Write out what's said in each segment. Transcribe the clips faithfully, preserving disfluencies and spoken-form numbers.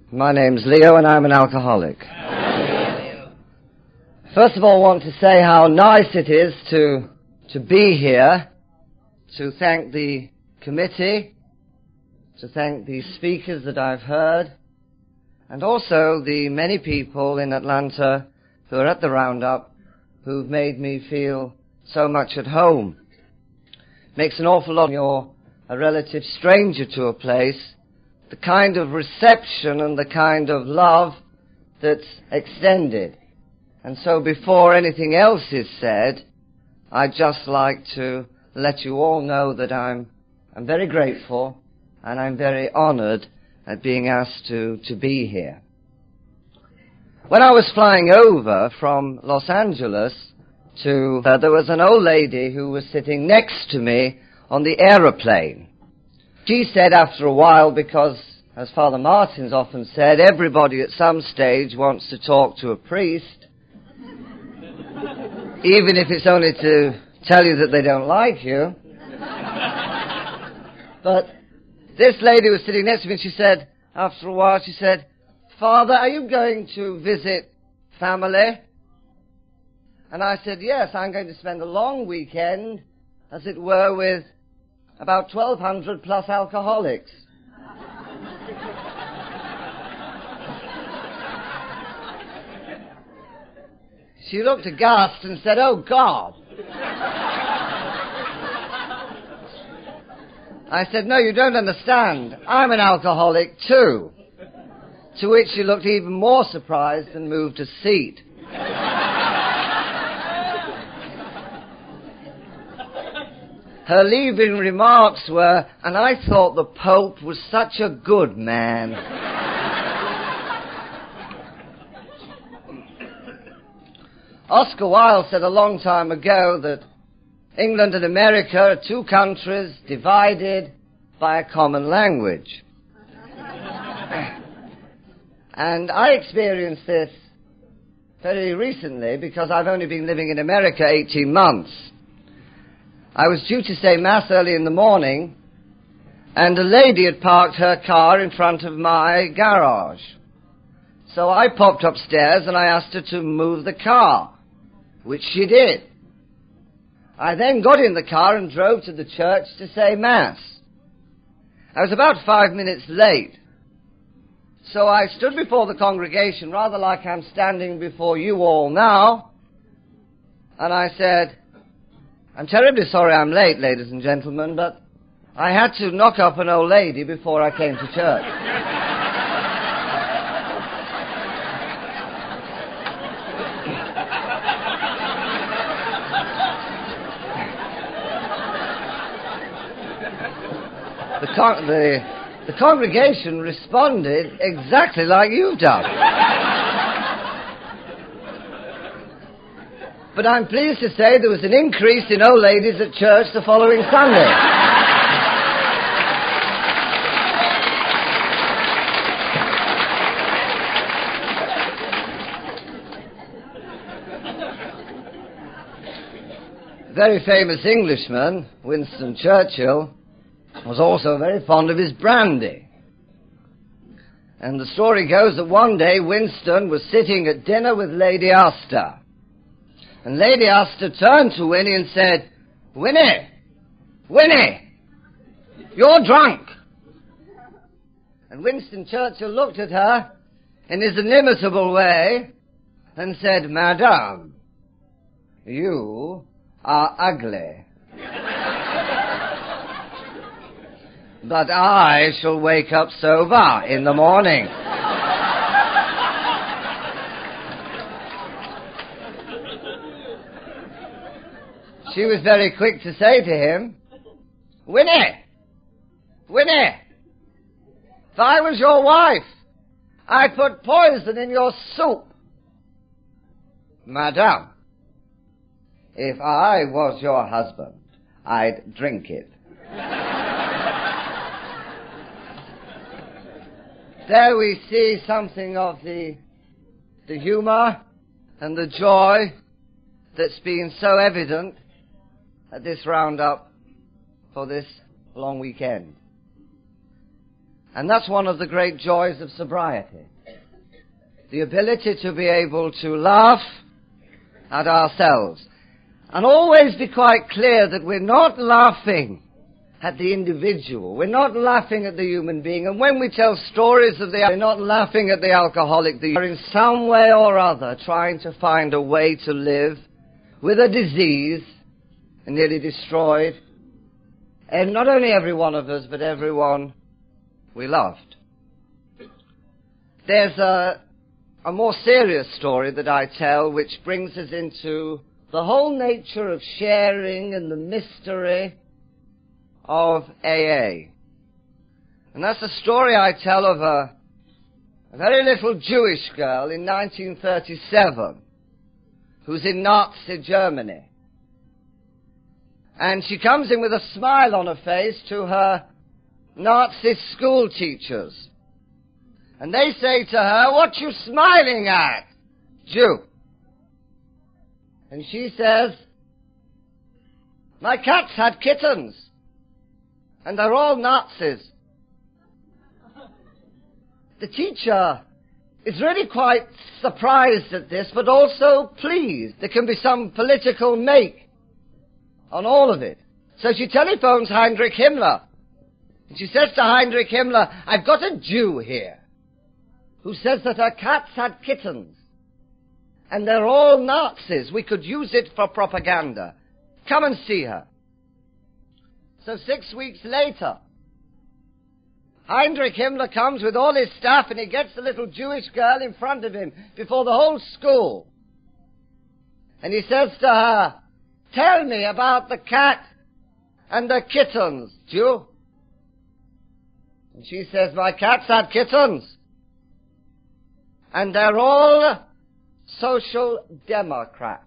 My name's Leo and I'm an alcoholic. First of all, I want to say how nice it is to to be here, to thank the committee, to thank the speakers that I've heard, and also the many people in Atlanta who are at the Roundup who've made me feel so much at home. Makes an awful lot when you're a relative stranger to a place, the kind of reception and the kind of love that's extended. And so before anything else is said, I'd just like to let you all know that I'm I'm very grateful and I'm very honored at being asked to, to be here. When I was flying over from Los Angeles to, uh, there was an old lady who was sitting next to me on the aeroplane. She said after a while, because, as Father Martin's often said, everybody at some stage wants to talk to a priest, even if it's only to tell you that they don't like you. But this lady was sitting next to me and she said, after a while, she said, "Father, are you going to visit family?" And I said, "Yes, I'm going to spend a long weekend, as it were, with about twelve hundred plus alcoholics." She looked aghast and said, "Oh, God." I said, "No, you don't understand. I'm an alcoholic, too." To which she looked even more surprised and moved a seat. Her leaving remarks were, "And I thought the Pope was such a good man." Oscar Wilde said a long time ago that England and America are two countries divided by a common language. And I experienced this very recently because I've only been living in America eighteen months. I was due to say Mass early in the morning, and a lady had parked her car in front of my garage. So I popped upstairs and I asked her to move the car, which she did. I then got in the car and drove to the church to say Mass. I was about five minutes late. So I stood before the congregation, rather like I'm standing before you all now, and I said, "I'm terribly sorry I'm late, ladies and gentlemen, but I had to knock up an old lady before I came to church." The, con- the, the congregation responded exactly like you've done. But I'm pleased to say there was an increase in old ladies at church the following Sunday. Very famous Englishman, Winston Churchill, was also very fond of his brandy. And the story goes that one day Winston was sitting at dinner with Lady Astor. And Lady Astor turned to Winnie and said, "Winnie, Winnie, you're drunk." And Winston Churchill looked at her in his inimitable way and said, "Madame, you are ugly. But I shall wake up sober in the morning." She was very quick to say to him, "Winnie, Winnie, if I was your wife, I'd put poison in your soup." "Madame, if I was your husband, I'd drink it." There we see something of the, the humor and the joy that's been so evident at this roundup for this long weekend. And that's one of the great joys of sobriety. The ability to be able to laugh at ourselves. And always be quite clear that we're not laughing at the individual. We're not laughing at the human being. And when we tell stories of the, we're not laughing at the alcoholic. They are in some way or other trying to find a way to live with a disease and nearly destroyed. And not only every one of us, but everyone we loved. There's a, a more serious story that I tell which brings us into the whole nature of sharing and the mystery of A A. And that's a story I tell of a, a very little Jewish girl in nineteen thirty-seven who's in Nazi Germany. And she comes in with a smile on her face to her Nazi school teachers. And they say to her, "What you smiling at, Jew?" And she says, "My cats had kittens, and they're all Nazis." The teacher is really quite surprised at this, but also pleased. There can be some political make on all of it. So she telephones Heinrich Himmler. And she says to Heinrich Himmler, "I've got a Jew here who says that her cats had kittens. And they're all Nazis. We could use it for propaganda. Come and see her." So six weeks later, Heinrich Himmler comes with all his staff and he gets the little Jewish girl in front of him before the whole school. And he says to her, "Tell me about the cat and the kittens, Jew." And she says, "My cats had kittens. And they're all Social Democrats."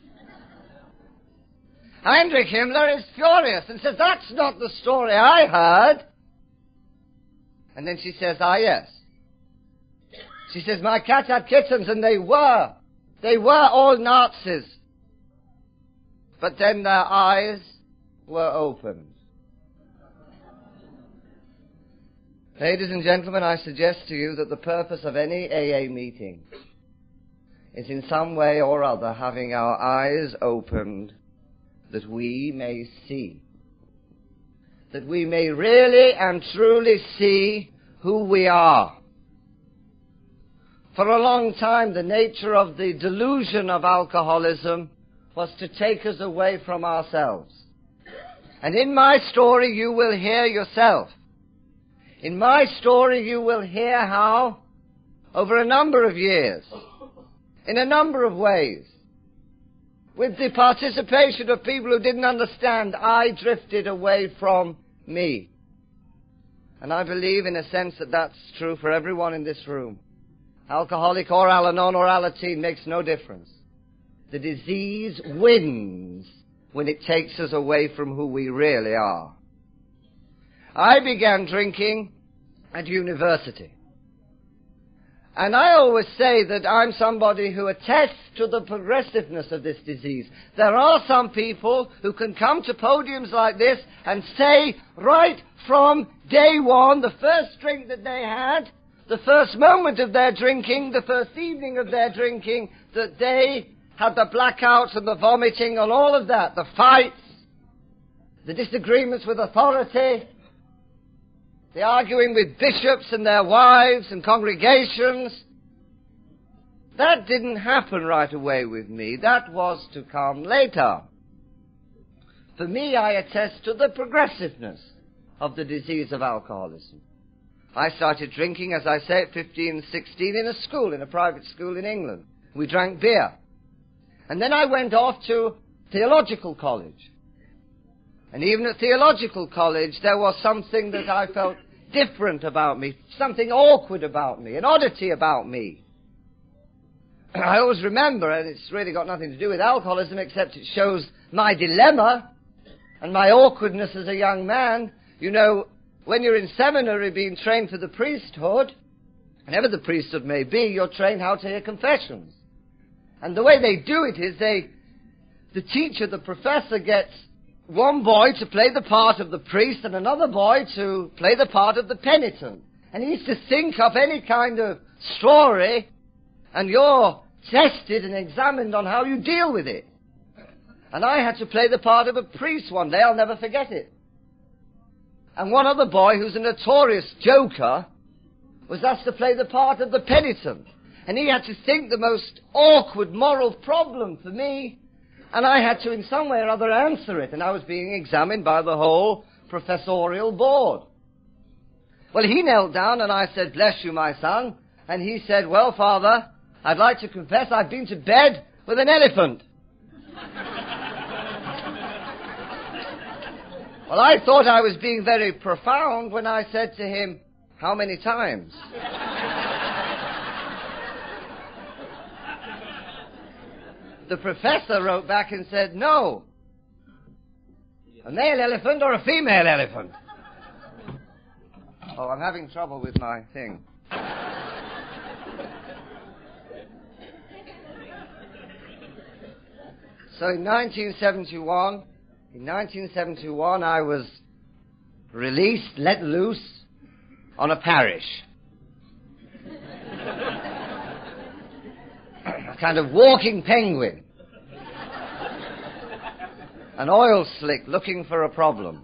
Heinrich Himmler is furious and says, "That's not the story I heard." And then she says, "Ah, yes." She says, "My cat had kittens and they were, they were all Nazis. But then their eyes were opened." Ladies and gentlemen, I suggest to you that the purpose of any A A meeting is in some way or other having our eyes opened that we may see. That we may really and truly see who we are. For a long time, the nature of the delusion of alcoholism was to take us away from ourselves. And in my story, you will hear yourself. In my story, you will hear how, over a number of years, in a number of ways, with the participation of people who didn't understand, I drifted away from me. And I believe, in a sense, that that's true for everyone in this room. Alcoholic or Al-Anon or Alateen makes no difference. The disease wins when it takes us away from who we really are. I began drinking at university. And I always say that I'm somebody who attests to the progressiveness of this disease. There are some people who can come to podiums like this and say right from day one, the first drink that they had, the first moment of their drinking, the first evening of their drinking, that they had the blackouts and the vomiting and all of that, the fights, the disagreements with authority, the arguing with bishops and their wives and congregations. That didn't happen right away with me. That was to come later. For me, I attest to the progressiveness of the disease of alcoholism. I started drinking, as I say, at fifteen, sixteen in a school, in a private school in England. We drank beer. And then I went off to theological college. And even at theological college, there was something that I felt different about me, something awkward about me, an oddity about me. I always remember, and it's really got nothing to do with alcoholism, except it shows my dilemma and my awkwardness as a young man. You know, when you're in seminary being trained for the priesthood, whatever the priesthood may be, you're trained how to hear confessions. And the way they do it is they, the teacher, the professor, gets one boy to play the part of the priest and another boy to play the part of the penitent. And he used to think up any kind of story, and you're tested and examined on how you deal with it. And I had to play the part of a priest one day. I'll never forget it. And one other boy, who's a notorious joker, was asked to play the part of the penitent. And he had to think the most awkward moral problem for me, and I had to in some way or other answer it. And I was being examined by the whole professorial board. Well, he knelt down and I said, "Bless you, my son." And he said, "Well, Father, I'd like to confess I've been to bed with an elephant." Well, I thought I was being very profound when I said to him, "How many times?" The professor wrote back and said, "No. A male elephant or a female elephant?" Oh, I'm having trouble with my thing. So in nineteen seventy-one, in nineteen seventy-one, I was released, let loose on a parish. A kind of walking penguin. An oil slick looking for a problem.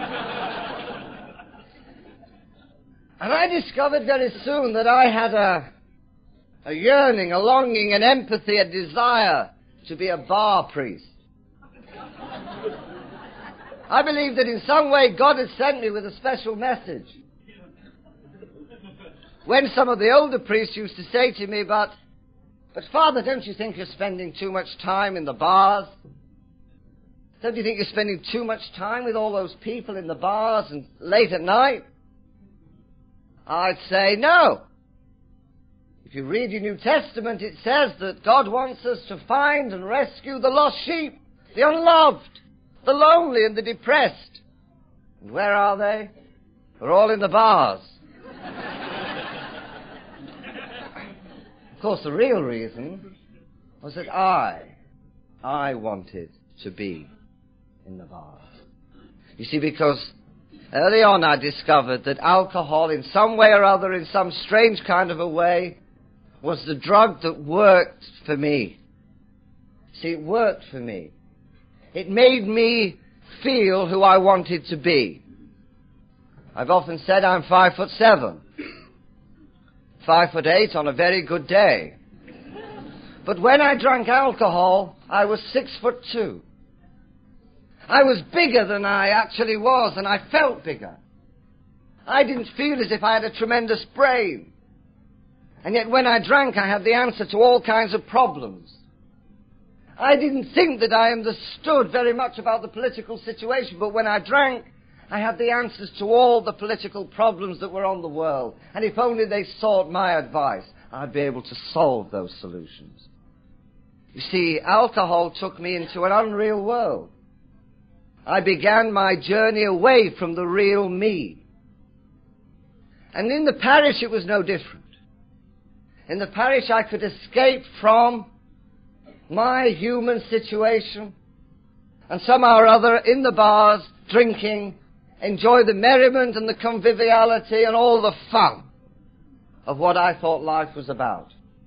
And I discovered very soon that I had a, a yearning, a longing, an empathy, a desire to be a bar priest. I believe that in some way God has sent me with a special message. When some of the older priests used to say to me, but, but Father, don't you think you're spending too much time in the bars? Don't you think you're spending too much time with all those people in the bars and late at night? I'd say no. If you read your New Testament, it says that God wants us to find and rescue the lost sheep, the unloved, the lonely and the depressed. And where are they? They're all in the bars. Of course, the real reason was that I, I wanted to be in the bars. You see, because early on I discovered that alcohol, in some way or other, in some strange kind of a way, was the drug that worked for me. See, it worked for me. It made me feel who I wanted to be. I've often said I'm five foot seven. Five foot eight on a very good day. But when I drank alcohol, I was six foot two. I was bigger than I actually was, and I felt bigger. I didn't feel as if I had a tremendous brain. And yet when I drank, I had the answer to all kinds of problems. I didn't think that I understood very much about the political situation, but when I drank, I had the answers to all the political problems that were on the world. And if only they sought my advice, I'd be able to solve those solutions. You see, alcohol took me into an unreal world. I began my journey away from the real me. And in the parish, it was no different. In the parish, I could escape from my human situation, and somehow or other, in the bars, drinking, enjoy the merriment and the conviviality and all the fun of what I thought life was about.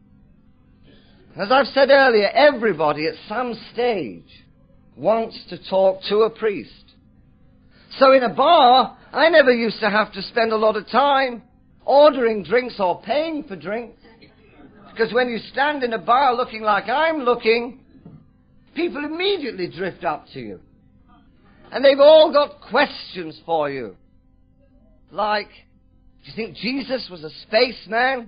As I've said earlier, everybody at some stage wants to talk to a priest. So in a bar, I never used to have to spend a lot of time ordering drinks or paying for drinks. Because when you stand in a bar looking like I'm looking, people immediately drift up to you. And they've all got questions for you. Like, do you think Jesus was a spaceman?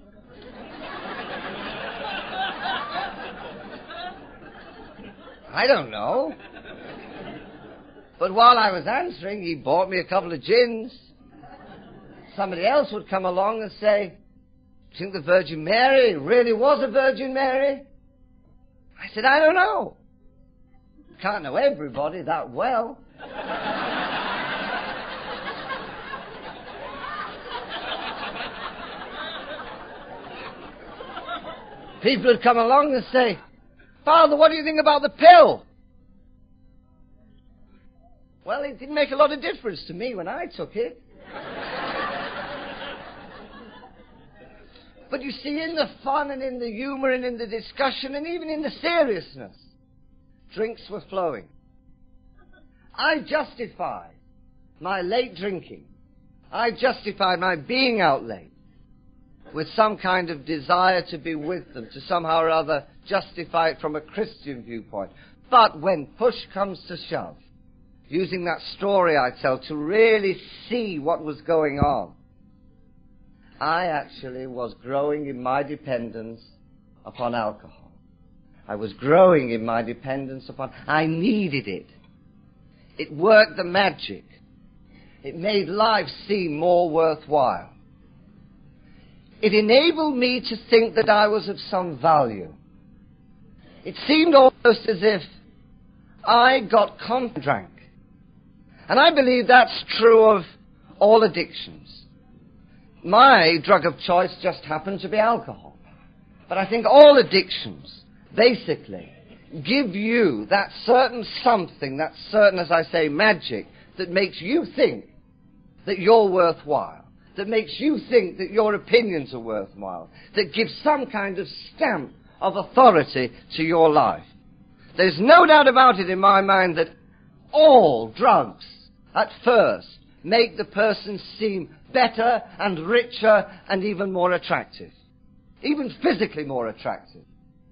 I don't know. But while I was answering, he bought me a couple of gins. Somebody else would come along and say, do you think the Virgin Mary really was a Virgin Mary? I said, I don't know. Can't know everybody that well. People would come along and say, Father, what do you think about the pill? Well, it didn't make a lot of difference to me when I took it. But you see, in the fun and in the humor and in the discussion and even in the seriousness, drinks were flowing. I justified my late drinking. I justified my being out late with some kind of desire to be with them, to somehow or other justify it from a Christian viewpoint. But when push comes to shove, using that story I tell to really see what was going on, I actually was growing in my dependence upon alcohol. I was growing in my dependence upon... I needed it. It worked the magic. It made life seem more worthwhile. It enabled me to think that I was of some value. It seemed almost as if I got content drank. And I believe that's true of all addictions. My drug of choice just happened to be alcohol. But I think all addictions, basically, give you that certain something, that certain, as I say, magic, that makes you think that you're worthwhile, that makes you think that your opinions are worthwhile, that gives some kind of stamp of authority to your life. There's no doubt about it in my mind that all drugs, at first, make the person seem better and richer and even more attractive. Even physically more attractive.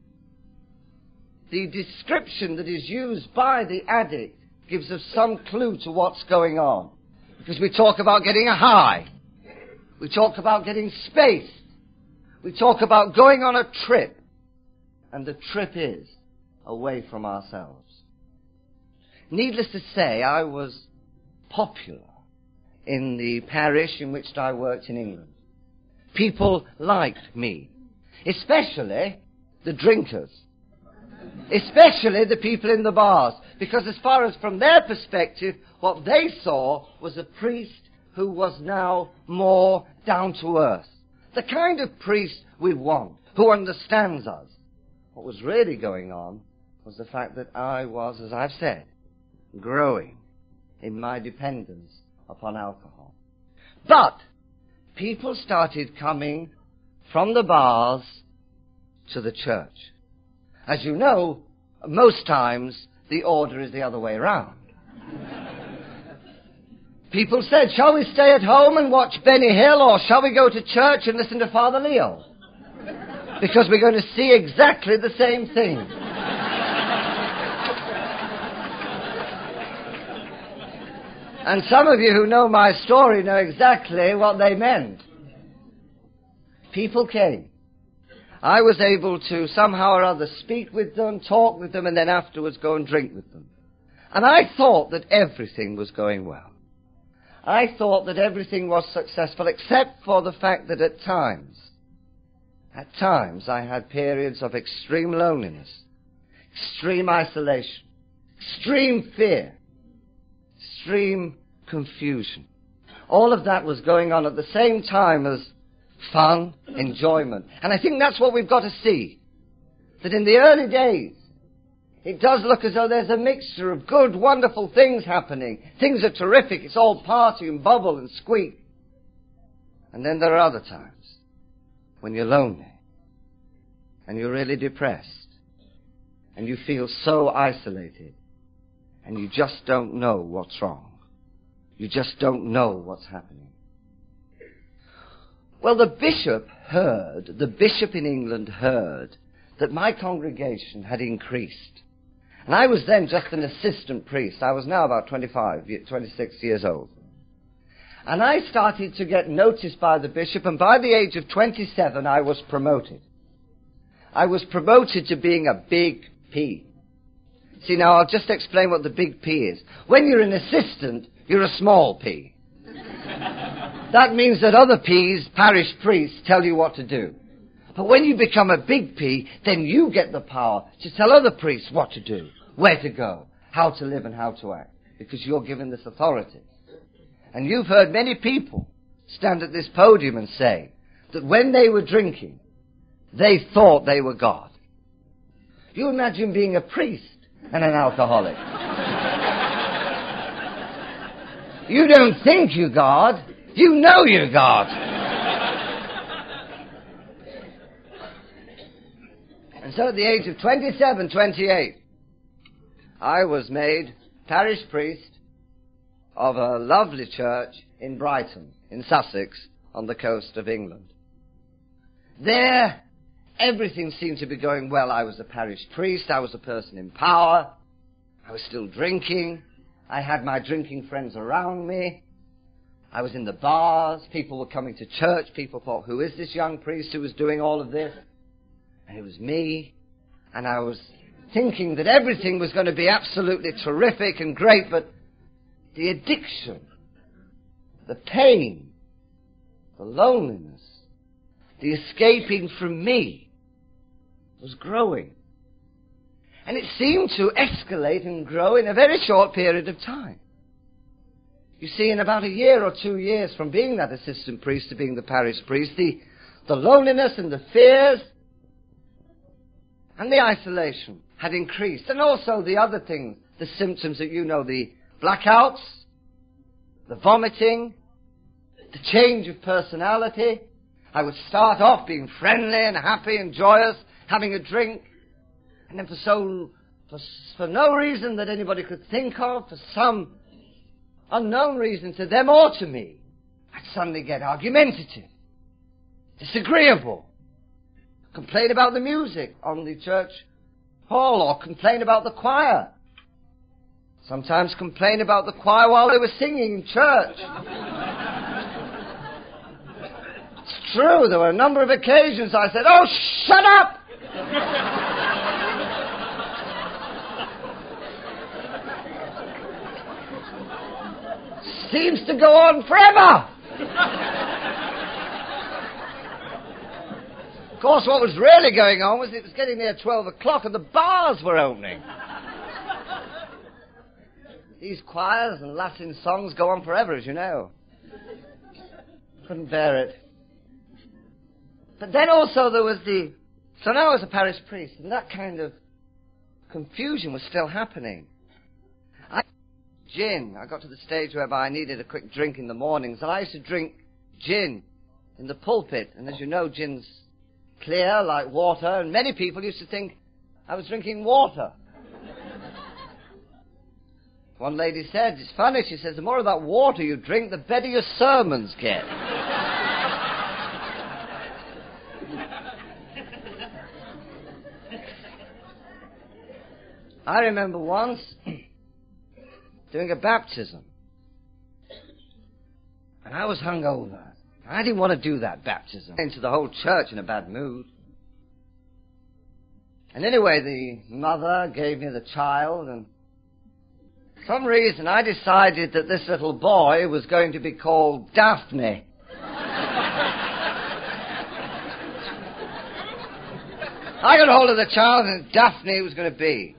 The description that is used by the addict gives us some clue to what's going on. Because we talk about getting a high. We talk about getting spaced. We talk about going on a trip. And the trip is away from ourselves. Needless to say, I was popular in the parish in which I worked in England. People liked me, especially the drinkers, especially the people in the bars, because as far as from their perspective, what they saw was a priest who was now more down to earth, the kind of priest we want, who understands us. What was really going on was the fact that I was, as I've said, growing in my dependence upon alcohol. But people started coming from the bars to the church. As you know, most times the order is the other way around. People said, shall we stay at home and watch Benny Hill, or shall we go to church and listen to Father Leo? Because we're going to see exactly the same thing. And some of you who know my story know exactly what they meant. People came. I was able to somehow or other speak with them, talk with them, and then afterwards go and drink with them. And I thought that everything was going well. I thought that everything was successful, except for the fact that at times, at times I had periods of extreme loneliness, extreme isolation, extreme fear, extreme confusion. All of that was going on at the same time as fun, enjoyment. And I think that's what we've got to see. That in the early days, it does look as though there's a mixture of good, wonderful things happening. Things are terrific. It's all party and bubble and squeak. And then there are other times when you're lonely and you're really depressed and you feel so isolated and you just don't know what's wrong. You just don't know what's happening. Well, the bishop heard, the bishop in England heard that my congregation had increased. And I was then just an assistant priest. I was now about twenty-five, twenty-six years old. And I started to get noticed by the bishop, and by the age of twenty-seven, I was promoted. I was promoted to being a big P. See, now I'll just explain what the big P is. When you're an assistant, you're a small P. That means that other P's, parish priests, tell you what to do. But when you become a big P, then you get the power to tell other priests what to do, where to go, how to live and how to act, because you're given this authority. And you've heard many people stand at this podium and say that when they were drinking, they thought they were God. You imagine being a priest and an alcoholic. You don't think you're God. You know you're God. And so at the age of twenty-seven, twenty-eight, I was made parish priest of a lovely church in Brighton, in Sussex, on the coast of England. There, everything seemed to be going well. I was a parish priest. I was a person in power. I was still drinking. I had my drinking friends around me. I was in the bars. People were coming to church. People thought, who is this young priest who was doing all of this? And it was me. And I was thinking that everything was going to be absolutely terrific and great, but the addiction, the pain, the loneliness, the escaping from me was growing. And it seemed to escalate and grow in a very short period of time. You see, in about a year or two years from being that assistant priest to being the parish priest, the, the loneliness and the fears and the isolation had increased. And also the other things, the symptoms that you know, the blackouts, the vomiting, the change of personality. I would start off being friendly and happy and joyous, having a drink, and then for so, for, for no reason that anybody could think of, for some unknown reason to them or to me, I'd suddenly get argumentative, disagreeable, complain about the music on the church hall, or complain about the choir. Sometimes complain about the choir while they were singing in church. It's true, there were a number of occasions I said, oh, shut up! Seems to go on forever! Of course, what was really going on was it was getting near twelve o'clock and the bars were opening. These choirs and Latin songs go on forever, as you know. Couldn't bear it. But then also there was the... So now I was a parish priest, and that kind of confusion was still happening. I gin. I got to the stage whereby I needed a quick drink in the mornings, and I used to drink gin in the pulpit. And as you know, gin's clear like water, and many people used to think I was drinking water. One lady said, it's funny, she says, the more of that water you drink, the better your sermons get. I remember once doing a baptism, and I was hungover. I didn't want to do that baptism. I went into the whole church in a bad mood. And anyway, the mother gave me the child, and for some reason I decided that this little boy was going to be called Daphne. I got hold of the child, and Daphne was going to be.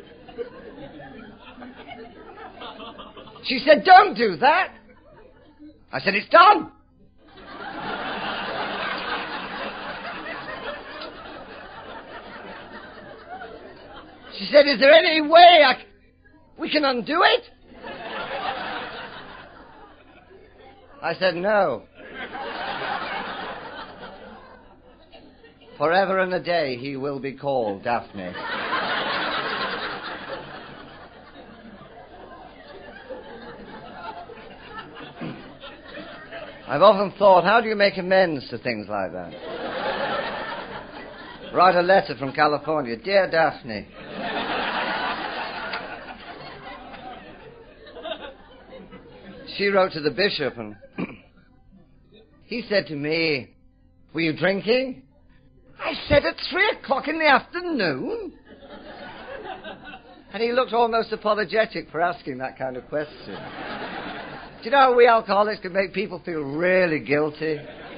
She said, don't do that. I said, it's done. She said, is there any way I c- we can undo it? I said, no. Forever and a day he will be called Daphne. I've often thought, how do you make amends to things like that? Write a letter from California. Dear Daphne. She wrote to the bishop, and he said to me, were you drinking? I said, at three o'clock in the afternoon? And he looked almost apologetic for asking that kind of question. Do you know how we alcoholics can make people feel really guilty?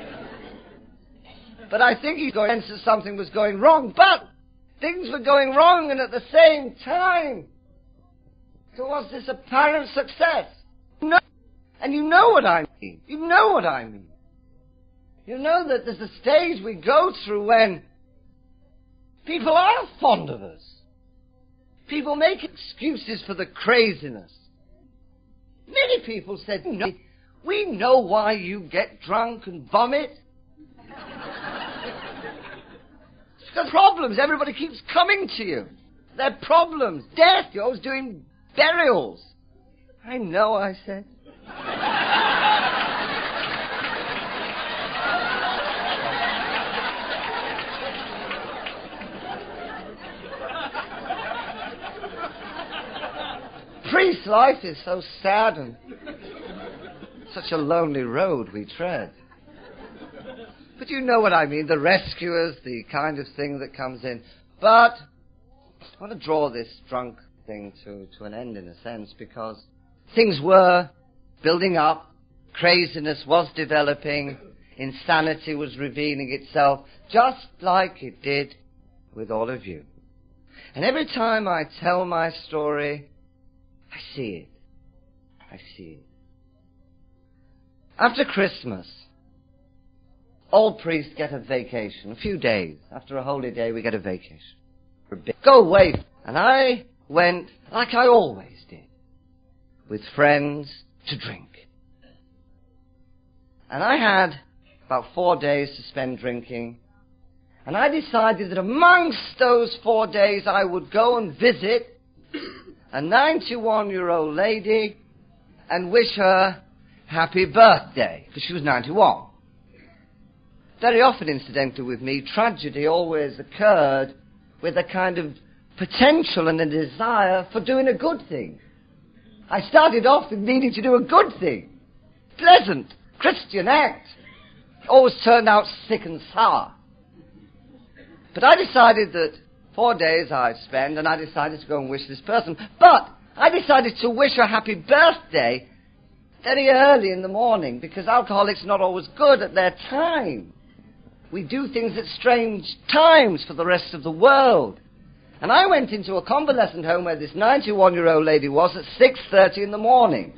But I think he got sense that something was going wrong. But things were going wrong, and at the same time, there was this apparent success. No. And you know what I mean. You know what I mean. You know that there's a stage we go through when people are fond of us. People make excuses for the craziness. Many people said, no, we know why you get drunk and vomit. It's There's problems. Everybody keeps coming to you. There are problems. Death. You're always doing burials. I know, I said. Priest life is so sad and such a lonely road we tread. But you know what I mean, the rescuers, the kind of thing that comes in. But I want to draw this drunk thing to, to an end in a sense, because things were building up, craziness was developing, insanity was revealing itself, just like it did with all of you. And every time I tell my story, I see it. I see it. After Christmas, all priests get a vacation, a few days. After a holy day, we get a vacation. Go away. And I went, like I always did, with friends to drink. And I had about four days to spend drinking. And I decided that amongst those four days, I would go and visit a ninety-one-year-old lady and wish her happy birthday, because she was ninety-one. Very often, incidentally, with me, tragedy always occurred with a kind of potential and a desire for doing a good thing. I started off with needing to do a good thing. Pleasant, Christian act. Always turned out sick and sour. But I decided that four days I'd spend, and I decided to go and wish this person. But I decided to wish her happy birthday very early in the morning, because alcoholics are not always good at their time. We do things at strange times for the rest of the world. And I went into a convalescent home where this ninety-one-year-old lady was at six thirty in the morning.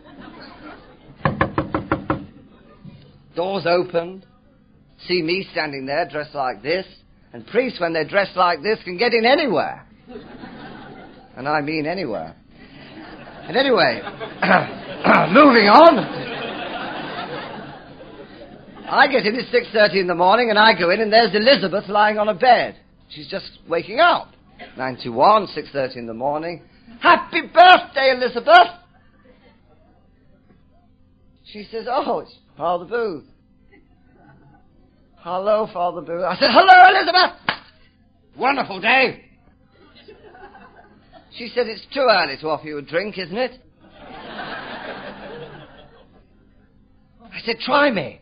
Doors opened. See me standing there dressed like this. And priests, when they're dressed like this, can get in anywhere. And I mean anywhere. And anyway, moving on. I get in at six thirty in the morning, and I go in, and there's Elizabeth lying on a bed. She's just waking up. ninety-one, six thirty in the morning. Happy birthday, Elizabeth! She says, oh, it's Father Booth. Hello, Father Booth. I said, hello, Elizabeth! Wonderful day. She said, it's too early to offer you a drink, isn't it? I said, try me.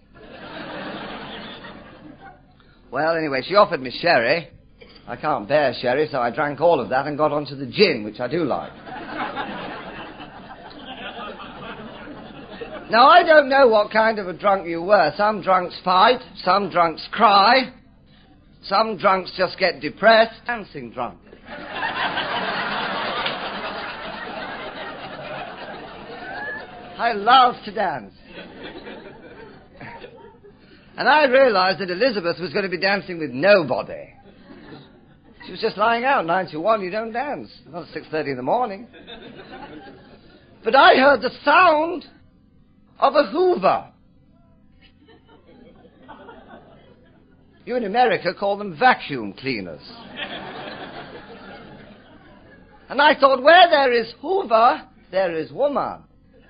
Well, anyway, she offered me sherry. I can't bear sherry, so I drank all of that and got onto the gin, which I do like. Now, I don't know what kind of a drunk you were. Some drunks fight, some drunks cry, some drunks just get depressed. Dancing drunk. I love to dance. And I realized that Elizabeth was going to be dancing with nobody. She was just lying out, ninety-one, you don't dance. Not at six thirty in the morning. But I heard the sound of a Hoover. You in America call them vacuum cleaners. And I thought, where there is Hoover, there is woman.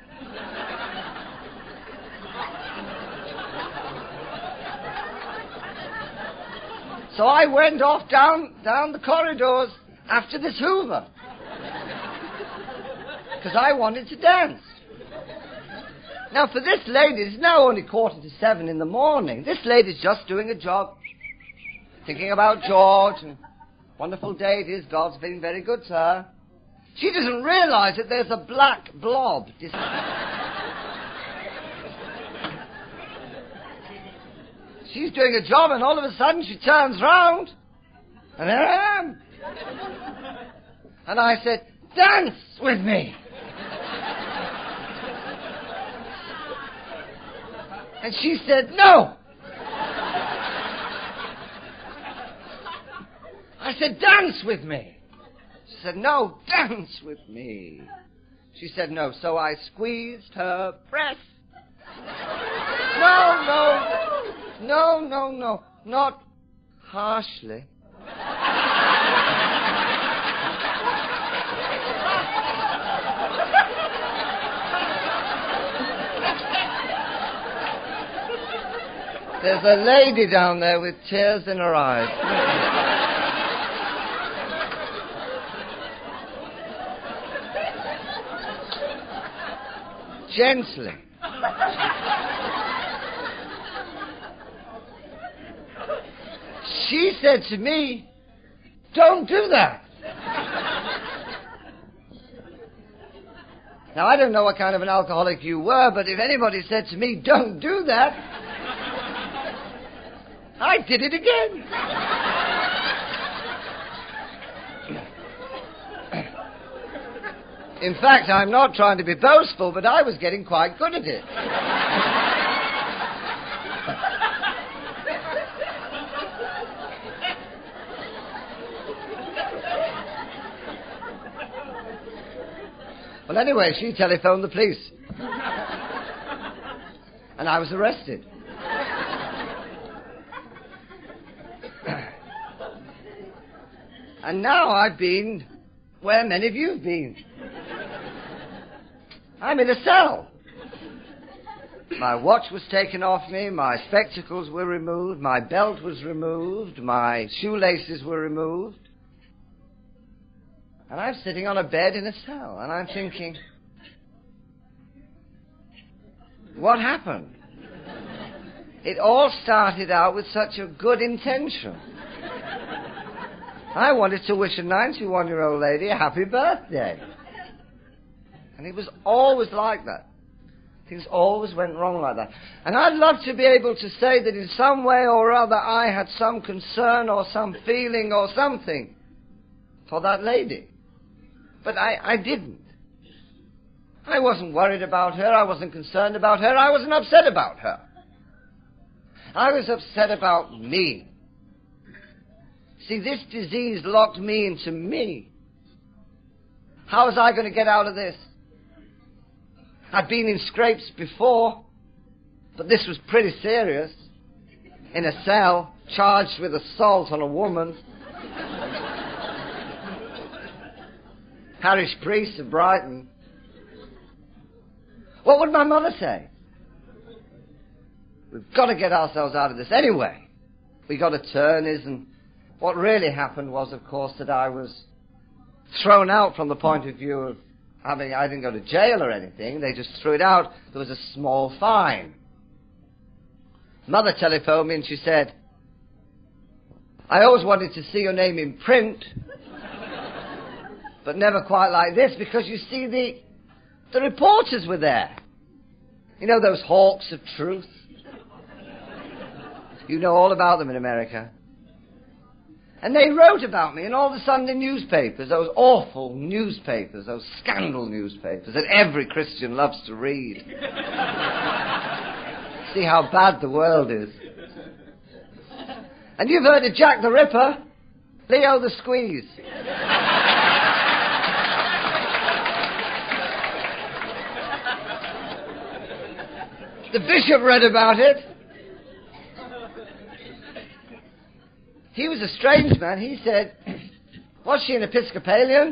So I went off down, down the corridors after this Hoover. Because I wanted to dance. Now, for this lady, it's now only quarter to seven in the morning. This lady's just doing a job, thinking about George, and wonderful day it is, God's been very good to her. She doesn't realize that there's a black blob. She's doing a job, and all of a sudden she turns round, and there I am. And I said, dance with me. And she said, no. I said, dance with me. She said, no, dance with me. She said, no. So I squeezed her breast. No, no, no, no, no, not harshly. There's a lady down there with tears in her eyes. Gently. She said to me, "Don't do that." Now, I don't know what kind of an alcoholic you were, but if anybody said to me, "Don't do that," I did it again. In fact, I'm not trying to be boastful, but I was getting quite good at it. Well, anyway, she telephoned the police. And I was arrested. And now I've been where many of you have been. I'm in a cell. My watch was taken off me, my spectacles were removed, my belt was removed, my shoelaces were removed. And I'm sitting on a bed in a cell, and I'm thinking, what happened? It all started out with such a good intention. I wanted to wish a ninety-one-year-old lady a happy birthday. And it was always like that. Things always went wrong like that. And I'd love to be able to say that in some way or other I had some concern or some feeling or something for that lady. But I, I didn't. I wasn't worried about her. I wasn't concerned about her. I wasn't upset about her. I was upset about me. See, this disease locked me into me. How was I going to get out of this? I'd been in scrapes before, but this was pretty serious. In a cell, charged with assault on a woman. Parish priest of Brighton. What would my mother say? We've got to get ourselves out of this anyway. We got attorneys, and what really happened was, of course, that I was thrown out from the point of view of having, I didn't go to jail or anything. They just threw it out. There was a small fine. Mother telephoned me and she said, "I always wanted to see your name in print, but never quite like this, because you see, the the reporters were there. You know those hawks of truth? You know all about them in America. And they wrote about me in all the Sunday newspapers, those awful newspapers, those scandal newspapers that every Christian loves to read. See how bad the world is. And you've heard of Jack the Ripper, Leo the Squeeze. The bishop read about it. He was a strange man. He said, "Was she an Episcopalian?"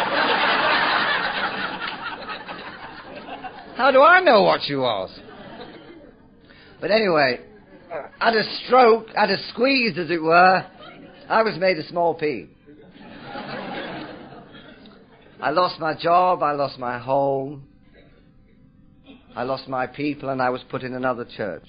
How do I know what she was? But anyway, at a stroke, at a squeeze, as it were, I was made a small pea. I lost my job, I lost my home, I lost my people, and I was put in another church.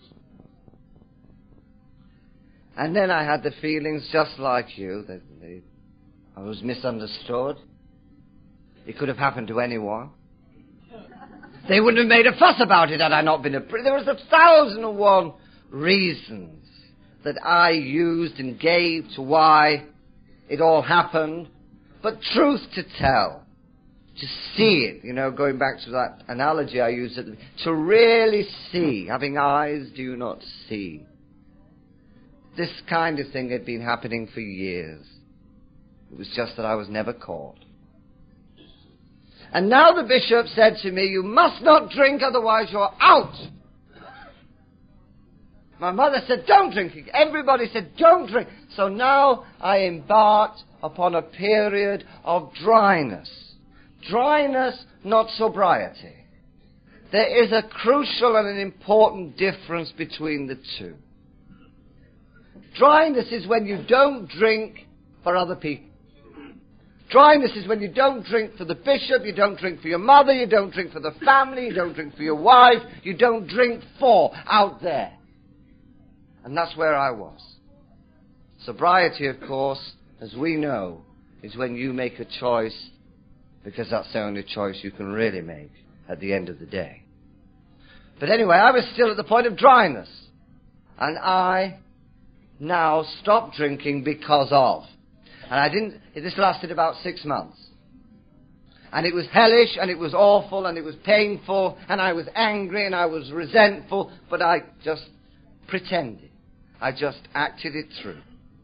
And then I had the feelings just like you, that they, I was misunderstood. It could have happened to anyone. They wouldn't have made a fuss about it had I not been a priest. There was a thousand and one reasons that I used and gave to why it all happened. But truth to tell, to see it, you know, going back to that analogy I used, to really see, having eyes do you not see. This kind of thing had been happening for years. It was just that I was never caught. And now the bishop said to me, "You must not drink, otherwise you're out." My mother said, "Don't drink." Everybody said, "Don't drink." So now I embarked upon a period of dryness. Dryness, not sobriety. There is a crucial and an important difference between the two. Dryness is when you don't drink for other people. Dryness is when you don't drink for the bishop, you don't drink for your mother, you don't drink for the family, you don't drink for your wife, you don't drink for out there. And that's where I was. Sobriety, of course, as we know, is when you make a choice, because that's the only choice you can really make at the end of the day. But anyway, I was still at the point of dryness. And I now stopped drinking because of. And I didn't, this lasted about six months. And it was hellish, and it was awful, and it was painful, and I was angry, and I was resentful, but I just pretended. I just acted it through.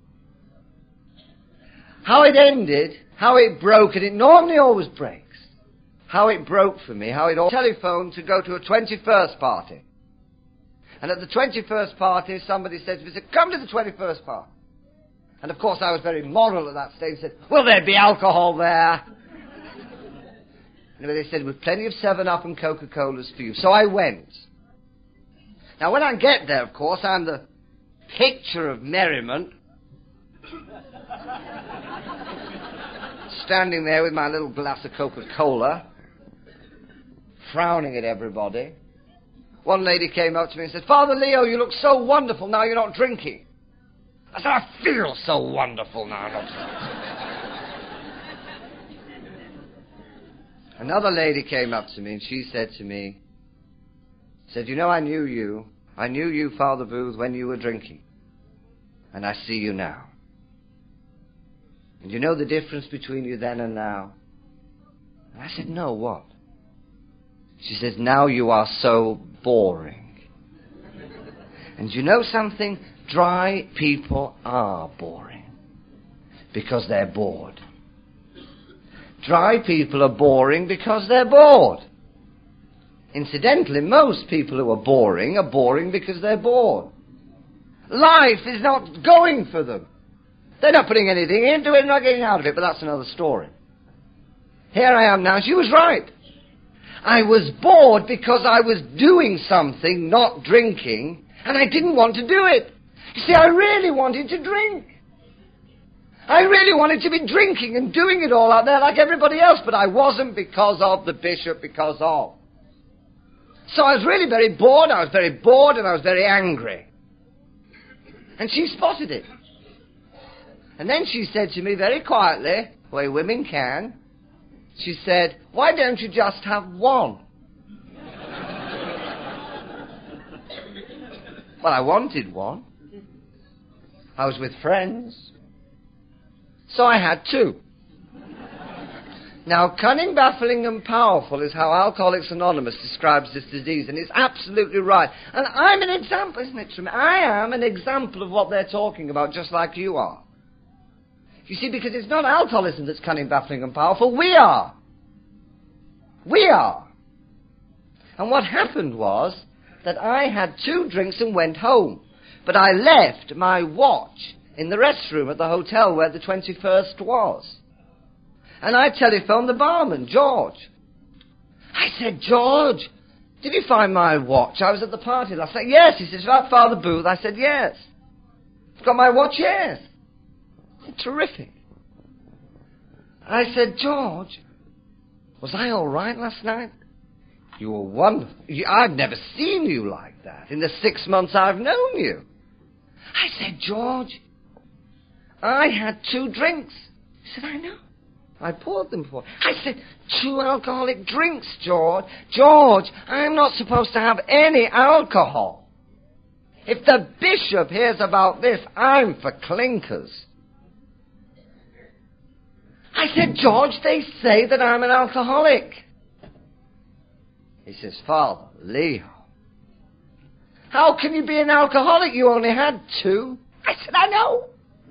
How it ended, how it broke, and it normally always breaks. How it broke for me, how it all telephoned to go to a twenty-first party. And at the twenty-first party, somebody said to me, come to the twenty-first party. And of course I was very moral at that stage, said, will there be alcohol there? Anyway, they said, with plenty of seven up and Coca-Colas for you. So I went. Now when I get there, of course, I'm the picture of merriment. Standing there with my little glass of Coca-Cola, frowning at everybody. One lady came up to me and said, Father Leo, you look so wonderful now you're not drinking. I said, I feel so wonderful now I'm not drinking. Another lady came up to me and she said to me, said, you know, I knew you. I knew you, Father Booth, when you were drinking. And I see you now. And you know the difference between you then and now? And I said, no, what? She says, now you are so boring. And you know something? Dry people are boring. Because they're bored. Dry people are boring because they're bored. Incidentally, most people who are boring are boring because they're bored. Life is not going for them. They're not putting anything into it, not getting out of it, but that's another story. Here I am now. She was right. I was bored because I was doing something, not drinking, and I didn't want to do it. You see, I really wanted to drink. I really wanted to be drinking and doing it all out there like everybody else, but I wasn't because of the bishop, because of. So I was really very bored, I was very bored, and I was very angry. And she spotted it. And then she said to me very quietly, the way women can, she said, why don't you just have one? Well, I wanted one. I was with friends. So I had two. Now, cunning, baffling, and powerful is how Alcoholics Anonymous describes this disease, and it's absolutely right. And I'm an example, isn't it true? I am an example of what they're talking about, just like you are. You see, because it's not alcoholism that's cunning, baffling, and powerful. We are. We are. And what happened was that I had two drinks and went home. But I left my watch in the restroom at the hotel where the twenty-first was. And I telephoned the barman, George. I said, George, did you find my watch? I was at the party last night. Yes. He says, about Father Booth? I said, yes. Got my watch? Yes. Terrific. I said, George, was I all right last night? You were wonderful. You, I've never seen you like that in the six months I've known you. I said, George, I had two drinks. He said, I know. I poured them for. I said, two alcoholic drinks, George. George, I'm not supposed to have any alcohol. If the bishop hears about this, I'm for clinkers. I said, George, they say that I'm an alcoholic. He says, Father Leo, how can you be an alcoholic? You only had two. I said, I know.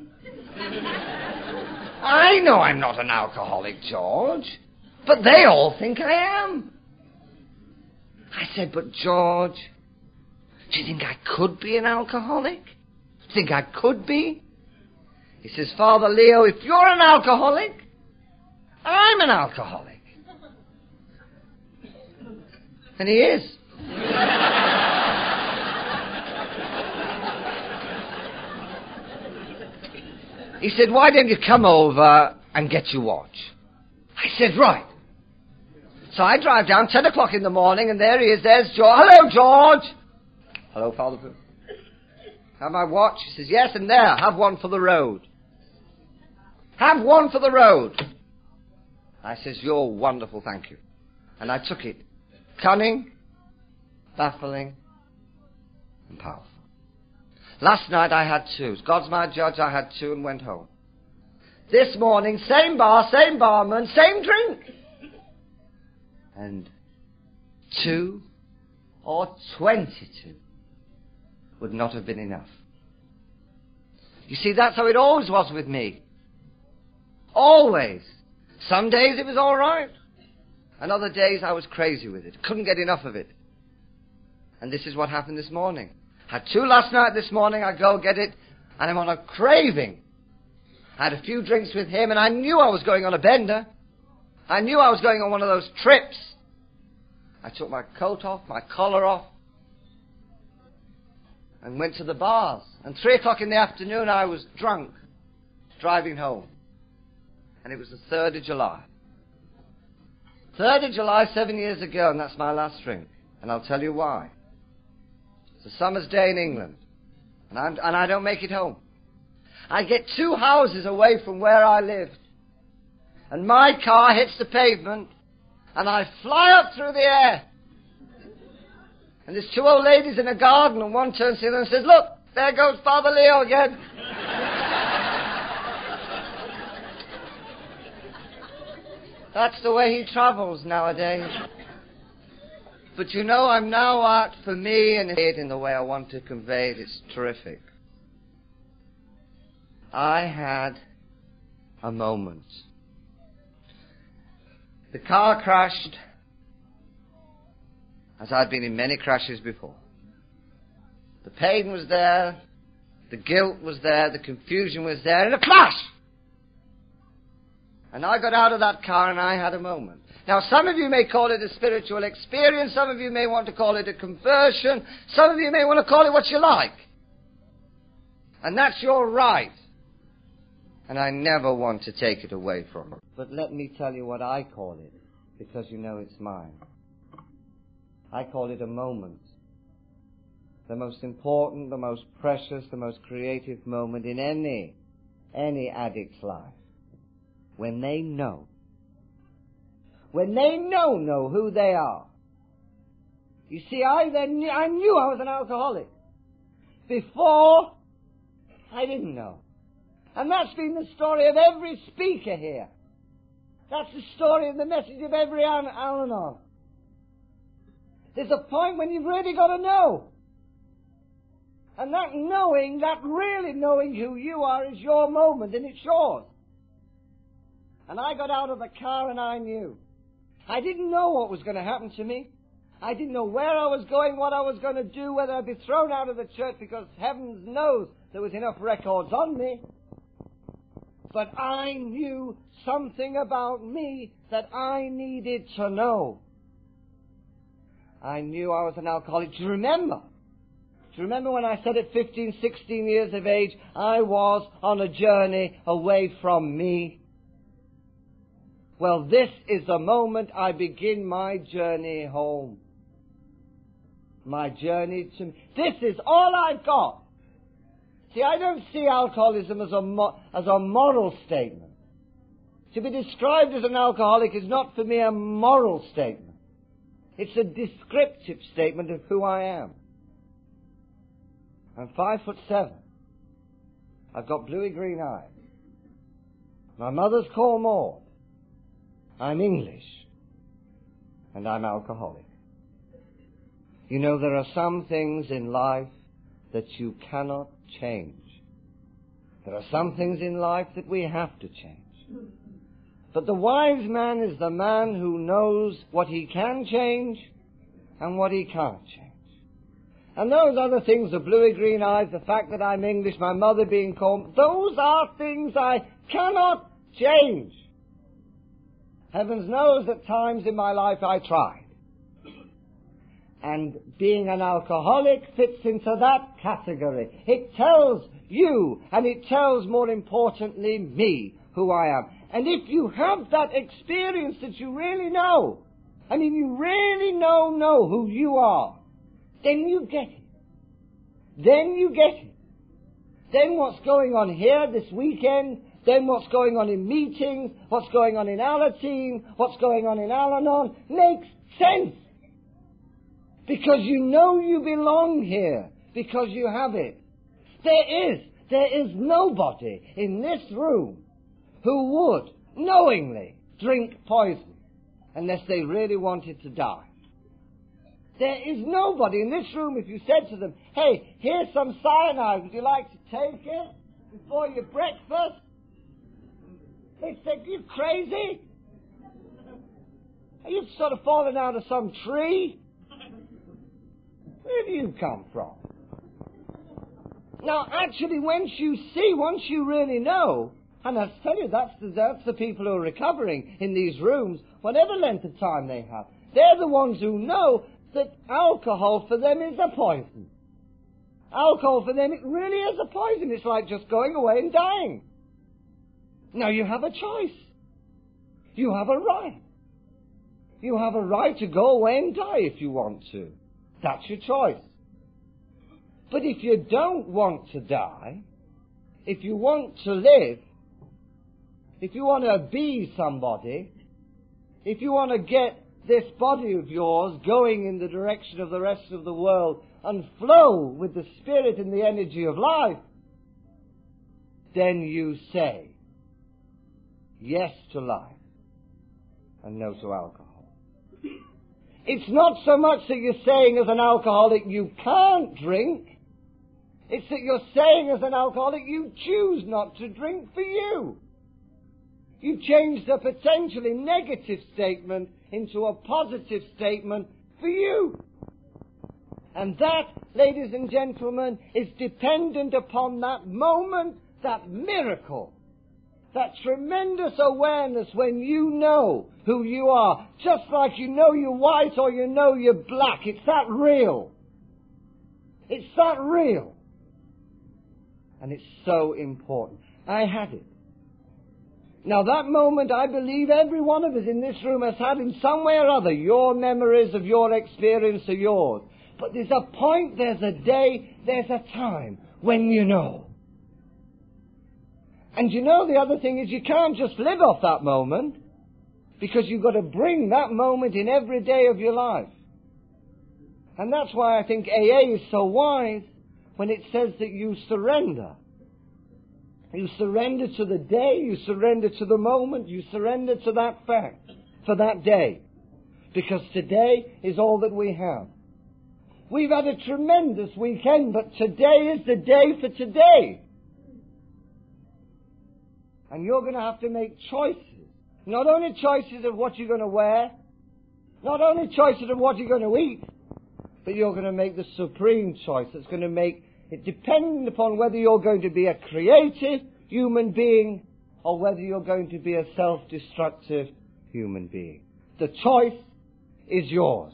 I know I'm not an alcoholic, George, but they all think I am. I said, but George, do you think I could be an alcoholic? Do you think I could be? He says, Father Leo, if you're an alcoholic, I'm an alcoholic. And he is. He said, why don't you come over and get your watch? I said, right. So I drive down, ten o'clock in the morning, and there he is, there's George. Hello, George. Hello, Father. Have my watch? He says, yes, and there, have one for the road. Have one for the road. I says, you're wonderful, thank you. And I took it. Cunning, baffling, and powerful. Last night I had two. God's my judge, I had two and went home. This morning, same bar, same barman, same drink. And two or twenty-two would not have been enough. You see, that's how it always was with me. Always. Some days it was all right. And other days I was crazy with it. Couldn't get enough of it. And this is what happened this morning. Had two last night, this morning I go get it, and I'm on a craving. I had a few drinks with him, and I knew I was going on a bender. I knew I was going on one of those trips. I took my coat off, my collar off, and went to the bars. And three o'clock in the afternoon I was drunk, driving home. And it was the third of July. third of July, seven years ago, and that's my last drink. And I'll tell you why. It's a summer's day in England, and, I'm, and I don't make it home. I get two houses away from where I lived, and my car hits the pavement, and I fly up through the air. And there's two old ladies in a garden, and one turns to the other and says, look, there goes Father Leo again. That's the way he travels nowadays. But you know, I'm now at, for me, and it in the way I want to convey it, it's terrific. I had a moment. The car crashed, as I'd been in many crashes before. The pain was there, the guilt was there, the confusion was there, in a flash! And I got out of that car and I had a moment. Now, some of you may call it a spiritual experience. Some of you may want to call it a conversion. Some of you may want to call it what you like. And that's your right. And I never want to take it away from you. But let me tell you what I call it, because you know it's mine. I call it a moment. The most important, the most precious, the most creative moment in any, any addict's life. When they know. When they know, know who they are. You see, I then knew, I knew I was an alcoholic. Before, I didn't know. And that's been the story of every speaker here. That's the story and the message of every Al-Anon. There's a point when you've really got to know. And that knowing, that really knowing who you are is your moment, and it's yours. And I got out of the car and I knew. I didn't know what was going to happen to me. I didn't know where I was going, what I was going to do, whether I'd be thrown out of the church, because heavens knows there was enough records on me. But I knew something about me that I needed to know. I knew I was an alcoholic. Do you remember? Do you remember when I said at fifteen, sixteen years of age, I was on a journey away from me? Well, this is the moment I begin my journey home. My journey to... This is all I've got. See, I don't see alcoholism as a, mo- as a moral statement. To be described as an alcoholic is not for me a moral statement. It's a descriptive statement of who I am. I'm five foot seven. I've got bluey-green eyes. My mother's called Maud. I'm English, and I'm alcoholic. You know, there are some things in life that you cannot change. There are some things in life that we have to change. But the wise man is the man who knows what he can change and what he can't change. And those other things, the bluey-green eyes, the fact that I'm English, my mother being called, those are things I cannot change. Heavens knows at times in my life I tried. And being an alcoholic fits into that category. It tells you, and it tells, more importantly, me, who I am. And if you have that experience that you really know, and if you really know, know who you are, then you get it. Then you get it. Then what's going on here this weekend, then what's going on in meetings, what's going on in Alateen, what's going on in Al-Anon, makes sense. Because you know you belong here, because you have it. There is, there is nobody in this room who would knowingly drink poison unless they really wanted to die. There is nobody in this room, if you said to them, hey, here's some cyanide, would you like to take it before your breakfast? They'd say, are you crazy? Are you sort of fallen out of some tree? Where do you come from? Now, actually, once you see, once you really know, and I tell you, that's the, that's the people who are recovering in these rooms, whatever length of time they have. They're the ones who know that alcohol for them is a poison. Alcohol for them, it really is a poison. It's like just going away and dying. Now you have a choice. You have a right. You have a right to go away and die if you want to. That's your choice. But if you don't want to die, if you want to live, if you want to be somebody, if you want to get this body of yours going in the direction of the rest of the world and flow with the spirit and the energy of life, then you say yes to life and no to alcohol. It's not so much that you're saying as an alcoholic you can't drink. It's that you're saying as an alcoholic you choose not to drink for you. You've changed a potentially negative statement into a positive statement for you. And that, ladies and gentlemen, is dependent upon that moment, that miracle, that tremendous awareness when you know who you are, just like you know you're white or you know you're black. It's that real. It's that real. And it's so important. I had it. Now that moment, I believe every one of us in this room has had in some way or other. Your memories of your experience are yours. But there's a point, there's a day, there's a time when you know. And you know, the other thing is you can't just live off that moment, because you've got to bring that moment in every day of your life. And that's why I think A A is so wise when it says that you surrender. You surrender to the day, you surrender to the moment, you surrender to that fact for that day. Because today is all that we have. We've had a tremendous weekend, but today is the day for today. And you're going to have to make choices. Not only choices of what you're going to wear, not only choices of what you're going to eat, but you're going to make the supreme choice that's going to make it dependent upon whether you're going to be a creative human being or whether you're going to be a self-destructive human being. The choice is yours.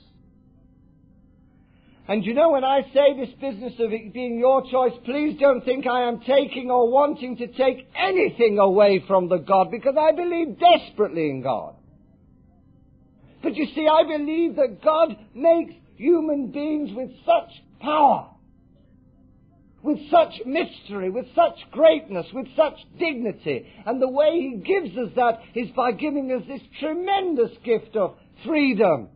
And you know, when I say this business of it being your choice, please don't think I am taking or wanting to take anything away from the God, because I believe desperately in God. But you see, I believe that God makes human beings with such power, with such mystery, with such greatness, with such dignity. And the way He gives us that is by giving us this tremendous gift of freedom.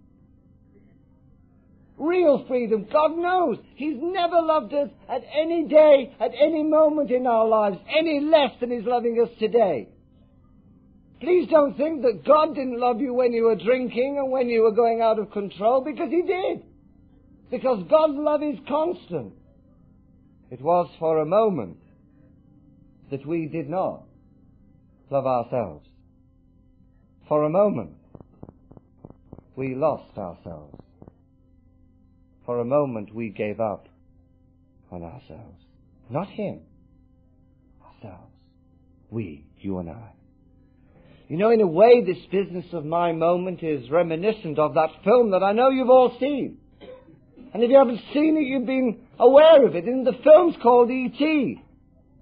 Real freedom. God knows He's never loved us at any day, at any moment in our lives, any less than He's loving us today. Please don't think that God didn't love you when you were drinking and when you were going out of control, because He did. Because God's love is constant. It was for a moment that we did not love ourselves. For a moment, we lost ourselves. For a moment, we gave up on ourselves. Not Him. Ourselves. We, you and I. You know, in a way, this business of my moment is reminiscent of that film that I know you've all seen. And if you haven't seen it, you've been aware of it. And the film's called E T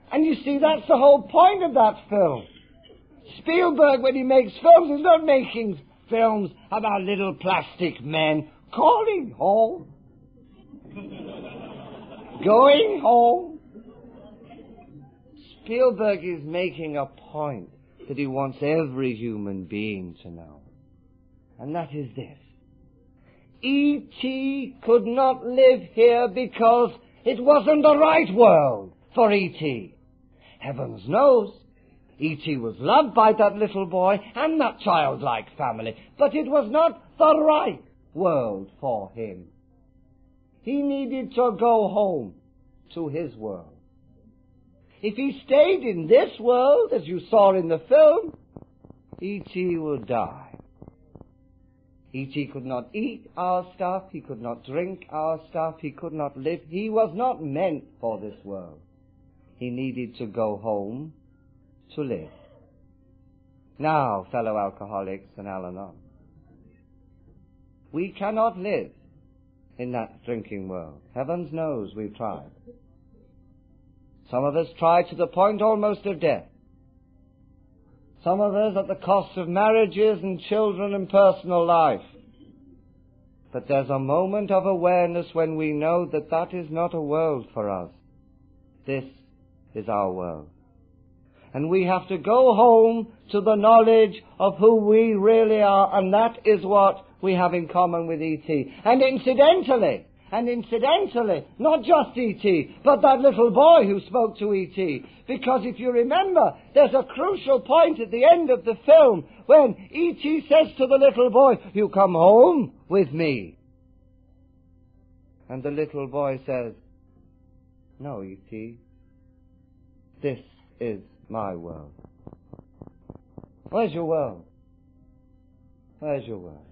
And you see, that's the whole point of that film. Spielberg, when he makes films, is not making films about little plastic men calling home, going home. Spielberg is making a point that he wants every human being to know. And that is this. E T could not live here because it wasn't the right world for E T Heavens knows, E T was loved by that little boy and that childlike family, but it was not the right world for him. He needed to go home to his world. If he stayed in this world, as you saw in the film, E T would die. E T could not eat our stuff, he could not drink our stuff, he could not live. He was not meant for this world. He needed to go home to live. Now, fellow alcoholics and Al-Anon, we cannot live in that drinking world. Heavens knows we've tried. Some of us tried to the point almost of death. Some of us at the cost of marriages and children and personal life. But there's a moment of awareness when we know that that is not a world for us. This is our world. And we have to go home to the knowledge of who we really are, and that is what we have in common with E T And incidentally, and incidentally, not just E T, but that little boy who spoke to E T Because if you remember, there's a crucial point at the end of the film when E T says to the little boy, "You come home with me." And the little boy says, "No, E T, this is my world." Where's your world? Where's your world?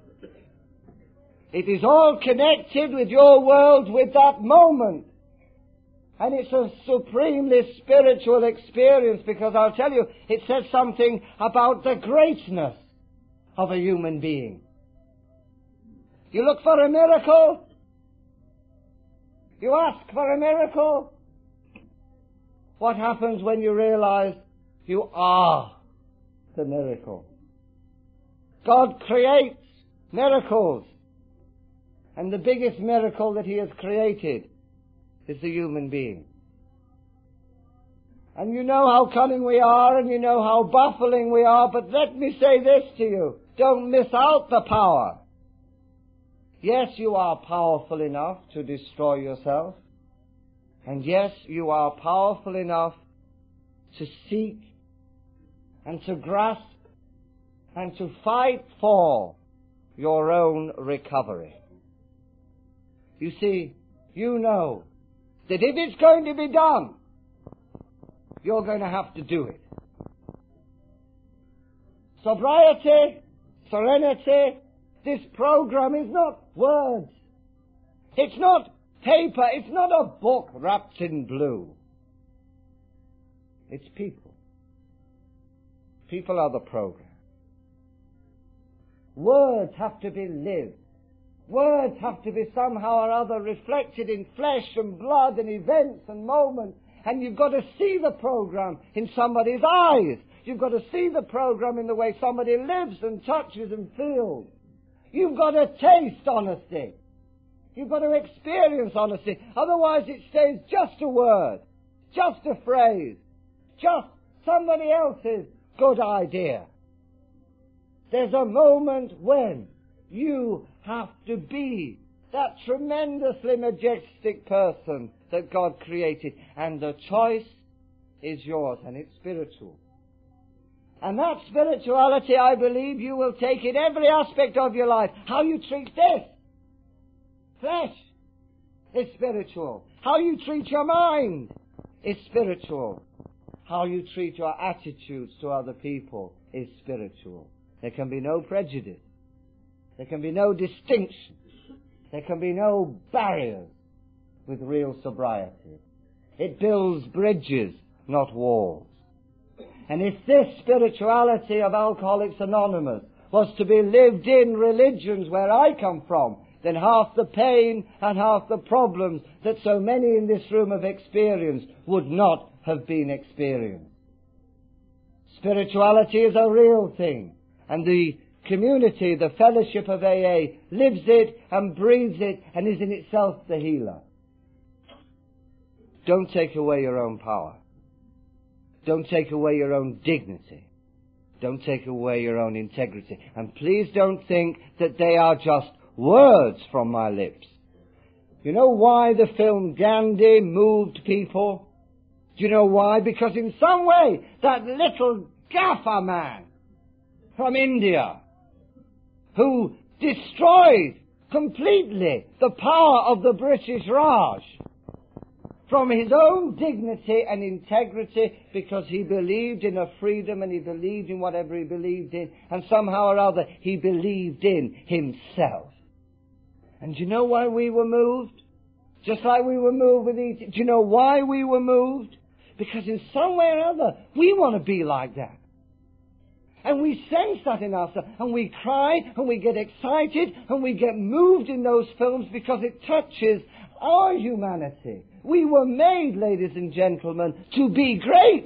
It is all connected with your world with that moment. And it's a supremely spiritual experience, because I'll tell you, it says something about the greatness of a human being. You look for a miracle? You ask for a miracle? What happens when you realize you are the miracle? God creates miracles. And the biggest miracle that He has created is the human being. And you know how cunning we are, and you know how baffling we are, but let me say this to you. Don't miss out the power. Yes, you are powerful enough to destroy yourself. And yes, you are powerful enough to seek and to grasp and to fight for your own recovery. You see, you know that if it's going to be done, you're going to have to do it. Sobriety, serenity, this program is not words. It's not paper. It's not a book wrapped in blue. It's people. People are the program. Words have to be lived. Words have to be somehow or other reflected in flesh and blood and events and moments. And you've got to see the program in somebody's eyes. You've got to see the program in the way somebody lives and touches and feels. You've got to taste honesty. You've got to experience honesty. Otherwise it stays just a word, just a phrase, just somebody else's good idea. There's a moment when you have to be that tremendously majestic person that God created. And the choice is yours, and it's spiritual. And that spirituality, I believe, you will take in every aspect of your life. How you treat this, flesh, is spiritual. How you treat your mind is spiritual. How you treat your attitudes to other people is spiritual. There can be no prejudice. There can be no distinction. There can be no barriers with real sobriety. It builds bridges, not walls. And if this spirituality of Alcoholics Anonymous was to be lived in religions where I come from, then half the pain and half the problems that so many in this room have experienced would not have been experienced. Spirituality is a real thing, and the community, the fellowship of A A, lives it and breathes it and is in itself the healer. Don't take away your own power. Don't take away your own dignity. Don't take away your own integrity. And please don't think that they are just words from my lips. You know why the film Gandhi moved people? Do you know why? Because in some way, that little gaffer man from India, who destroyed completely the power of the British Raj from his own dignity and integrity, because he believed in a freedom and he believed in whatever he believed in, and somehow or other he believed in himself. And do you know why we were moved? Just like we were moved with each. Do you know why we were moved? Because in some way or other we want to be like that. And we sense that in ourselves, and we cry, and we get excited, and we get moved in those films because it touches our humanity. We were made, ladies and gentlemen, to be great.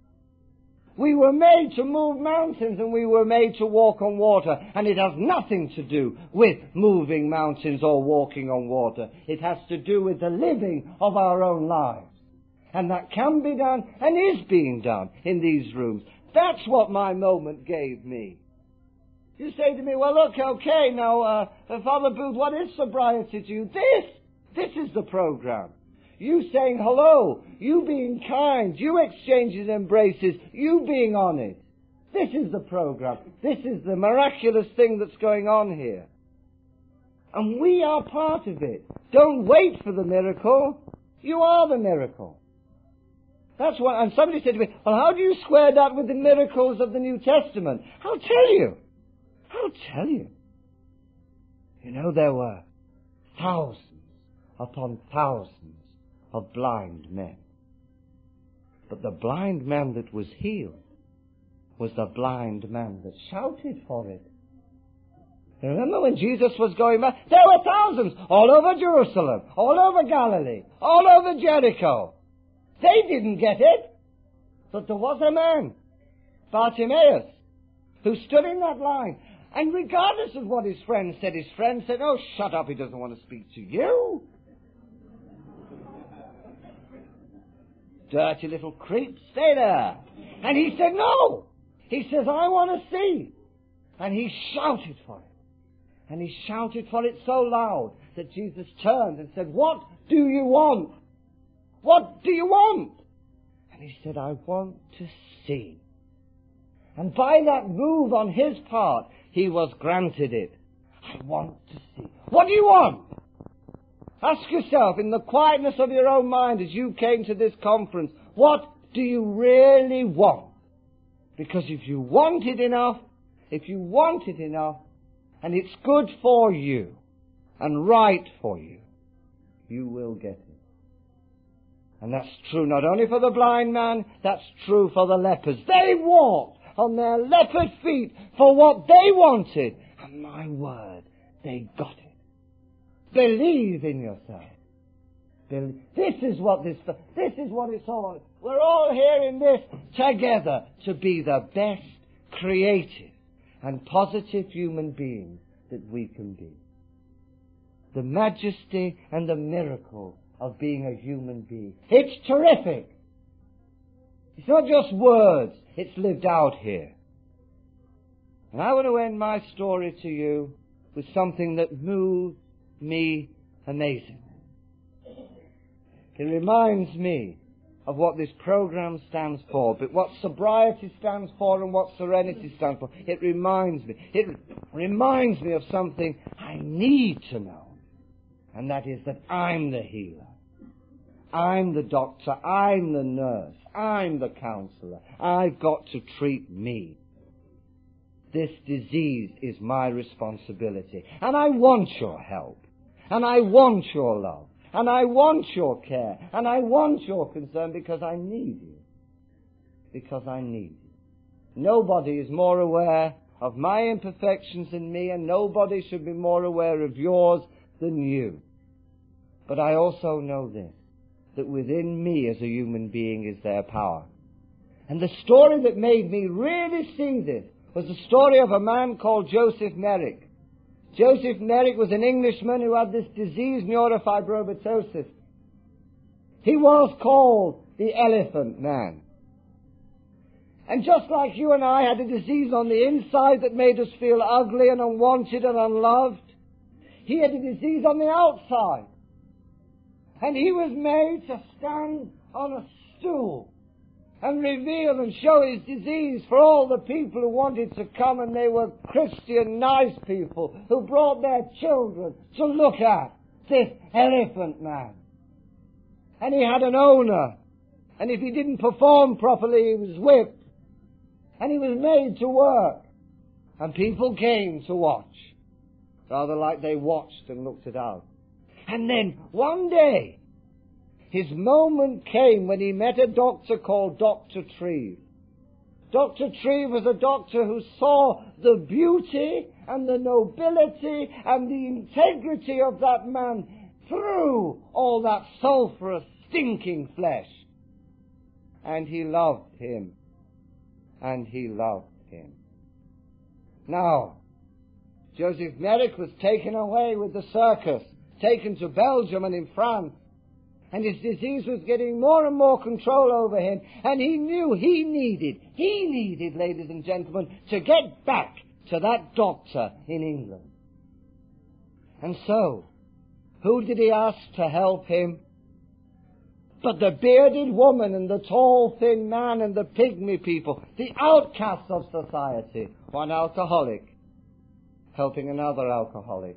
We were made to move mountains, and we were made to walk on water. And it has nothing to do with moving mountains or walking on water. It has to do with the living of our own lives. And that can be done, and is being done, in these rooms. That's what my moment gave me. You say to me, well, look, okay, now, uh, Father Booth, what is sobriety to you? This! This is the program. You saying hello, you being kind, you exchanging embraces, you being honest. This is the program. This is the miraculous thing that's going on here. And we are part of it. Don't wait for the miracle. You are the miracle. That's what, and somebody said to me, well, how do you square that with the miracles of the New Testament? I'll tell you. I'll tell you. You know, there were thousands upon thousands of blind men. But the blind man that was healed was the blind man that shouted for it. You remember when Jesus was going back? There were thousands all over Jerusalem, all over Galilee, all over Jericho. They didn't get it. But there was a man, Bartimaeus, who stood in that line. And regardless of what his friend said, his friend said, oh, shut up, he doesn't want to speak to you. Dirty little creep, stay there. And he said, no. He says, I want to see. And he shouted for it. And he shouted for it so loud that Jesus turned and said, what do you want? What do you want? And he said, I want to see. And by that move on his part, he was granted it. I want to see. What do you want? Ask yourself in the quietness of your own mind as you came to this conference, what do you really want? Because if you want it enough, if you want it enough, and it's good for you, and right for you, you will get it. And that's true not only for the blind man, that's true for the lepers. They walked on their leopard feet for what they wanted. And my word, they got it. Believe in yourself. Believe. This is what this, this is what it's all about. We're all here in this together to be the best creative and positive human beings that we can be. The majesty and the miracle of being a human being. It's terrific. It's not just words, it's lived out here. And I want to end my story to you with something that moved me amazingly. It reminds me of what this program stands for, but what sobriety stands for and what serenity stands for. It reminds me. It reminds me of something I need to know. And that is that I'm the healer. I'm the doctor. I'm the nurse. I'm the counselor. I've got to treat me. This disease is my responsibility. And I want your help. And I want your love. And I want your care. And I want your concern because I need you. Because I need you. Nobody is more aware of my imperfections than me, and nobody should be more aware of yours than you. But I also know this, that within me as a human being is their power. And the story that made me really see this was the story of a man called Joseph Merrick. Joseph Merrick was an Englishman who had this disease, neurofibromatosis. He was called the Elephant Man. And just like you and I had a disease on the inside that made us feel ugly and unwanted and unloved, he had a disease on the outside. And he was made to stand on a stool and reveal and show his disease for all the people who wanted to come, and they were Christian, nice people who brought their children to look at this Elephant Man. And he had an owner, and if he didn't perform properly, he was whipped, and he was made to work, and people came to watch, rather like they watched and looked it out. And then one day, his moment came when he met a doctor called Doctor Treve. Doctor Treve was a doctor who saw the beauty and the nobility and the integrity of that man through all that sulphurous, stinking flesh. And he loved him. And he loved him. Now, Joseph Merrick was taken away with the circus, taken to Belgium and in France. And his disease was getting more and more control over him. And he knew he needed, he needed, ladies and gentlemen, to get back to that doctor in England. And so, who did he ask to help him? But the bearded woman and the tall, thin man and the pygmy people, the outcasts of society. One alcoholic helping another alcoholic.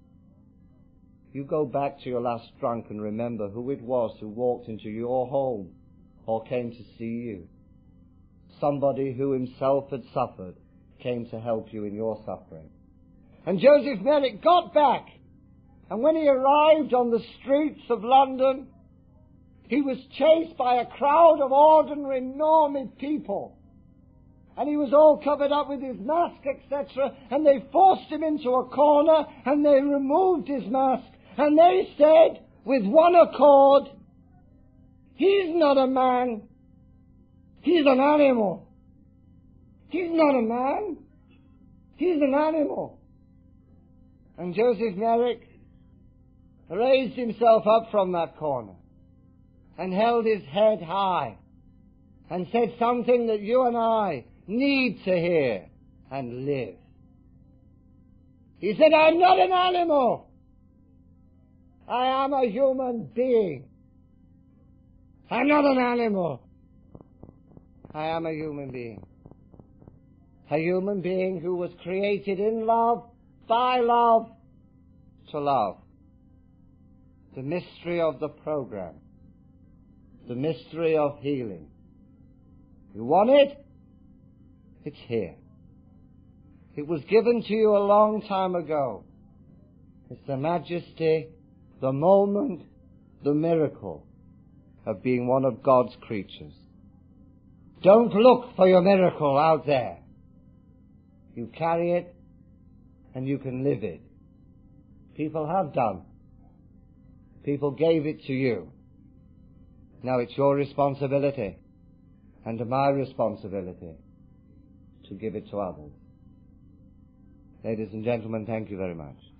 You go back to your last drunk and remember who it was who walked into your home or came to see you. Somebody who himself had suffered came to help you in your suffering. And Joseph Merrick got back. And when he arrived on the streets of London, he was chased by a crowd of ordinary, normal people. And he was all covered up with his mask, et cetera. And they forced him into a corner and they removed his mask. And they said, with one accord, he's not a man, he's an animal. He's not a man, he's an animal. And Joseph Merrick raised himself up from that corner and held his head high and said something that you and I need to hear and live. He said, I'm not an animal. I am a human being. I'm not an animal. I am a human being. A human being who was created in love, by love, to love. The mystery of the program. The mystery of healing. You want it? It's here. It was given to you a long time ago. It's the majesty, the moment, the miracle of being one of God's creatures. Don't look for your miracle out there. You carry it and you can live it. People have done. People gave it to you. Now it's your responsibility and my responsibility to give it to others. Ladies and gentlemen, thank you very much.